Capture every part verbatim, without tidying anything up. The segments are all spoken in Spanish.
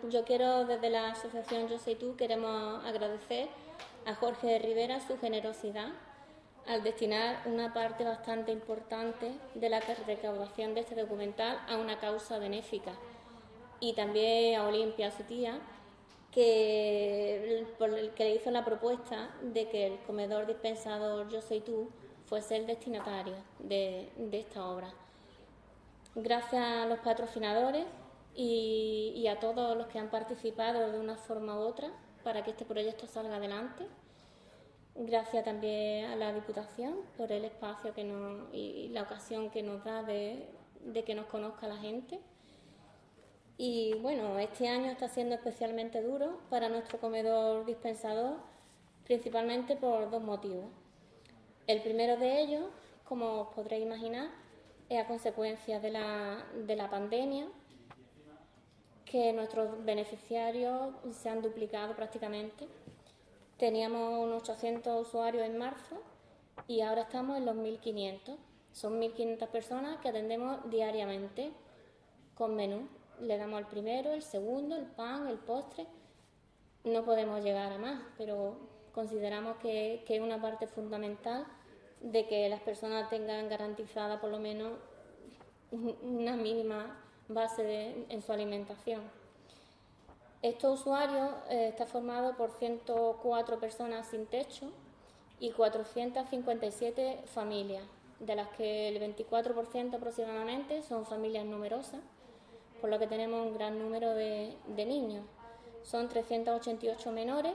yo quiero, desde la asociación Yo Soy Tú, queremos agradecer a Jorge Rivera su generosidad al destinar una parte bastante importante de la recaudación de este documental a una causa benéfica. Y también a Olimpia, su tía, que, por el que le hizo la propuesta de que el comedor dispensador Yo Soy Tú fuese el destinatario de, de esta obra. Gracias a los patrocinadores y, y a todos los que han participado de una forma u otra para que este proyecto salga adelante. Gracias también a la Diputación por el espacio que nos, y la ocasión que nos da de, de que nos conozca la gente. Y bueno, este año está siendo especialmente duro para nuestro comedor dispensador, principalmente por dos motivos. El primero de ellos, como os podréis imaginar, es a consecuencia de la, de la pandemia, que nuestros beneficiarios se han duplicado prácticamente. Teníamos unos ochocientos usuarios en marzo y ahora estamos en los mil quinientos. Son mil quinientas personas que atendemos diariamente con menú. Le damos el primero, el segundo, el pan, el postre. No podemos llegar a más, pero consideramos que, que es una parte fundamental de que las personas tengan garantizada por lo menos una mínima base de, en su alimentación. Estos usuarios eh, está formado por ciento cuatro personas sin techo y cuatrocientas cincuenta y siete familias, de las que el veinticuatro por ciento aproximadamente son familias numerosas, por lo que tenemos un gran número de, de niños. Son trescientos ochenta y ocho menores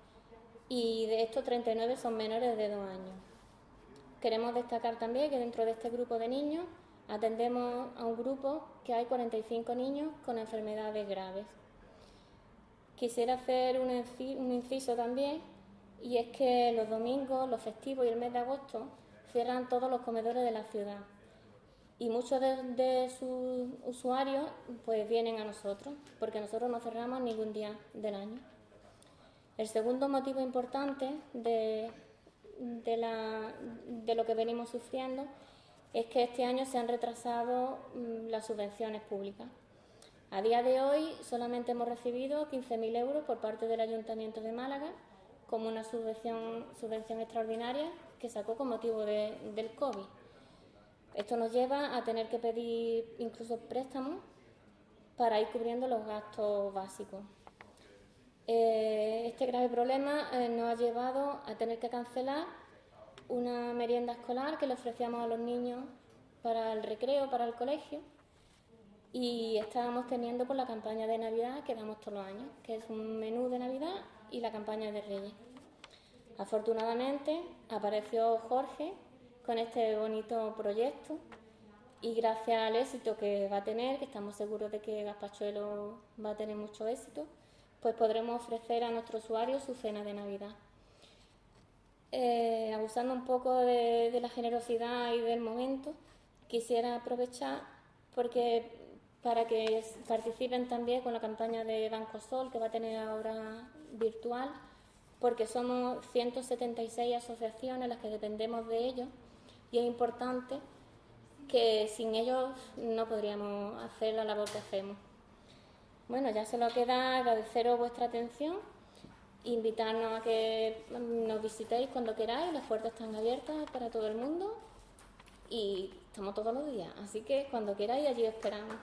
y de estos treinta y nueve son menores de dos años. Queremos destacar también que dentro de este grupo de niños atendemos a un grupo que hay cuarenta y cinco niños con enfermedades graves. Quisiera hacer un inciso también, y es que los domingos, los festivos y el mes de agosto cierran todos los comedores de la ciudad y muchos de, de sus usuarios pues vienen a nosotros, porque nosotros no cerramos ningún día del año. El segundo motivo importante de, de, la, de lo que venimos sufriendo es que este año se han retrasado mmm, las subvenciones públicas. A día de hoy solamente hemos recibido quince mil euros por parte del Ayuntamiento de Málaga como una subvención, subvención extraordinaria que sacó con motivo de, del COVID. Esto nos lleva a tener que pedir incluso préstamos para ir cubriendo los gastos básicos. Eh, este grave problema eh, nos ha llevado a tener que cancelar una merienda escolar que le ofrecíamos a los niños para el recreo, para el colegio, y estábamos teniendo por la campaña de Navidad que damos todos los años, que es un menú de Navidad y la campaña de Reyes. Afortunadamente apareció Jorge con este bonito proyecto y gracias al éxito que va a tener, que estamos seguros de que Gaspachuelo va a tener mucho éxito, pues podremos ofrecer a nuestros usuarios su cena de Navidad. Eh, abusando un poco de, de la generosidad y del momento, quisiera aprovechar porque para que participen también con la campaña de Banco Sol que va a tener ahora virtual, porque somos ciento setenta y seis asociaciones las que dependemos de ellos y es importante que sin ellos no podríamos hacer la labor que hacemos. Bueno, ya solo queda agradeceros vuestra atención, invitarnos a que nos visitéis cuando queráis, las puertas están abiertas para todo el mundo y estamos todos los días, así que cuando queráis allí os esperamos.